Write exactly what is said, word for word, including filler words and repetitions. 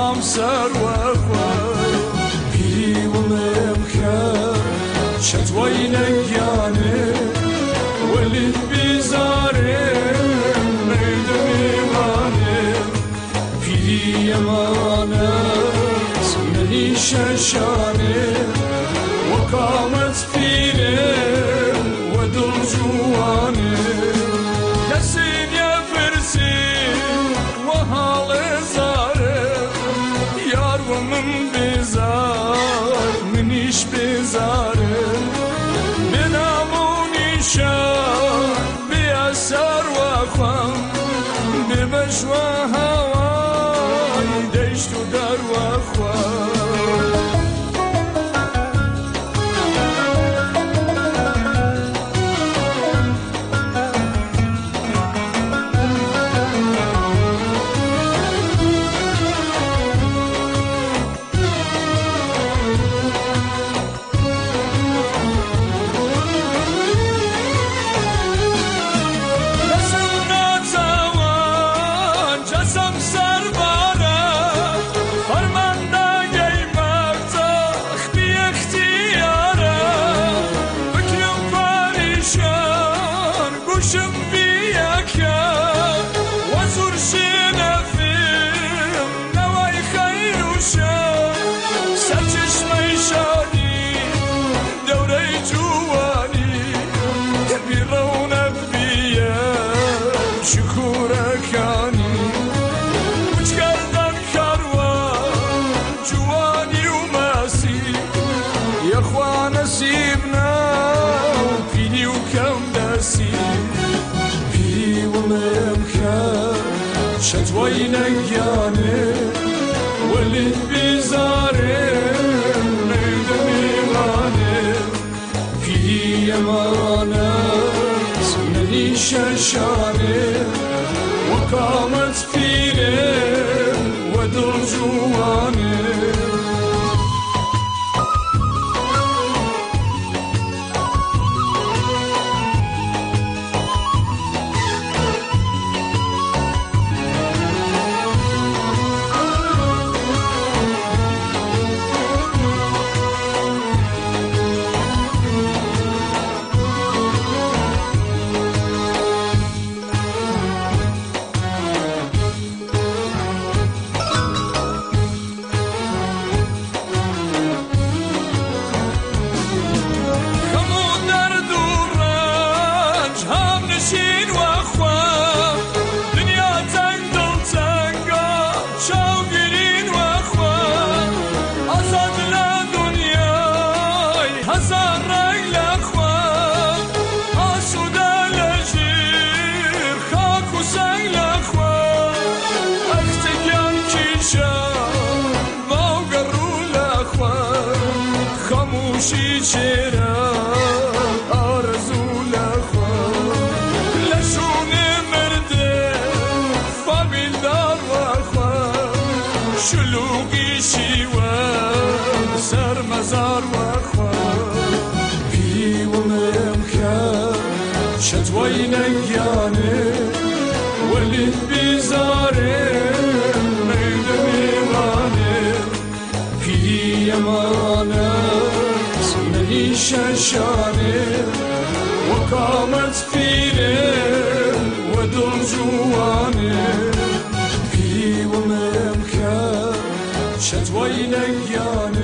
جام سر وخوا پیری و ممکن شتوی نگیانه ولید بیزاره نیدم ایمانه پیری امانت منی ششانه و قامت پیره و دل جوانه کسین یا فرسی و حال زاره یار و من بیزار منیش بیزاره بنامونی شان بی اثر و خوام بی بشوه هوای دیشت و در و خوام نصيبنا وفيني وكم داسي بي وممكن شتوي نقياني ولد بزاري نيدم إيماني في أمانات مني ششاني وقامت فيني ودل جواني خاموشی چرا آرزو لخوا لشون مرده فامیل دار وخوا شلوغی شیوان سر مزار وخوا بی و ممکن شتوی نگیانه ولید بیزاره نیدم ایمانه بی امانه ششانه وقامت فيني ودل جوانه بي وممكن شتوي نقيانه